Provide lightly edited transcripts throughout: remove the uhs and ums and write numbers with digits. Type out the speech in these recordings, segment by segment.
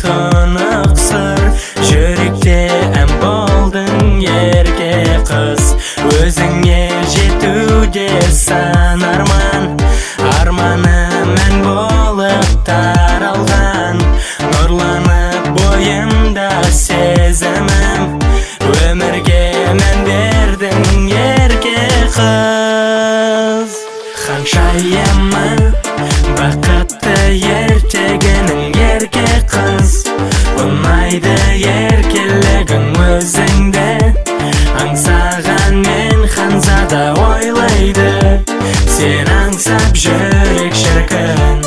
тыныqsır жүректе ән болдың ерке қыз өзіңе жетуде сан арманы мән болып таралған нұрланып бойымда сезімім өмірге мән бердің ерке қыз ханшайымы бақытты ертегінің ерке қыз ұнайды еркелігің өзіңді аңсаған мен ханзада ойлайды сен аңсап жүрек шіркін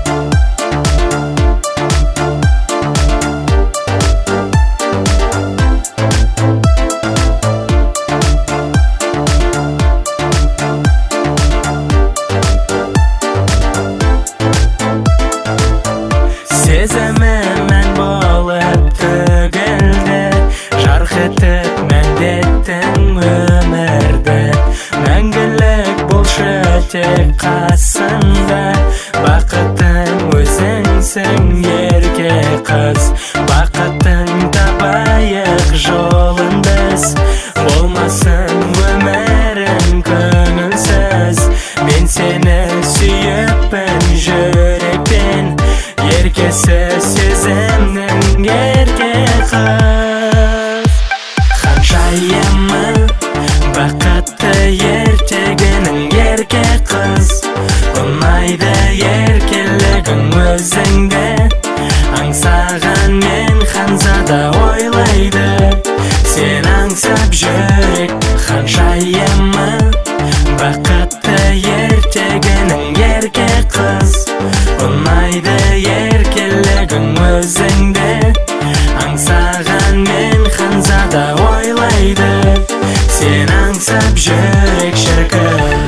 сезімім мән болып төгілді жарқ етіп мәндеттің өмірді мәңгілік болшы тек қасымда бақытым өзіңсің ерке қыз бақытың табайық жолын біз болмасын өмірің көңілсіз мен сені сүйіппін жүрекпен еркесі сезімнің ерке қыз ханшайымы бақытты ертегінің ерке қыз ұнайды еркелігің өзіңді аңсаған мен ханзада ойлайды сен аңсап жүрек ханшайымы бақытты ертегінің ерке қыз ұнайды еркелігің өзіңді аңсаған мен ханзада ойлайды сен аңсап жүрек шіркін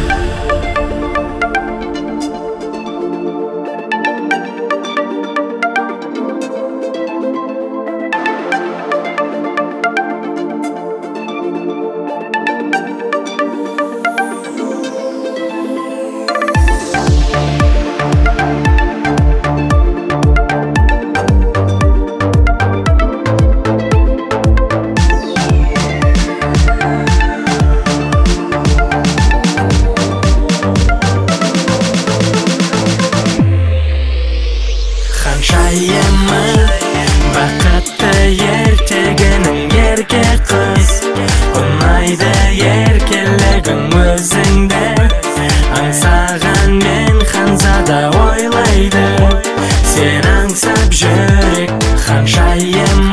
ханшайымы бақытты ертегінің ерке қыз ұнайды еркелігің өзіңді аңсаған мен ханзада ойлайды сен аңсап жүрек ханшайым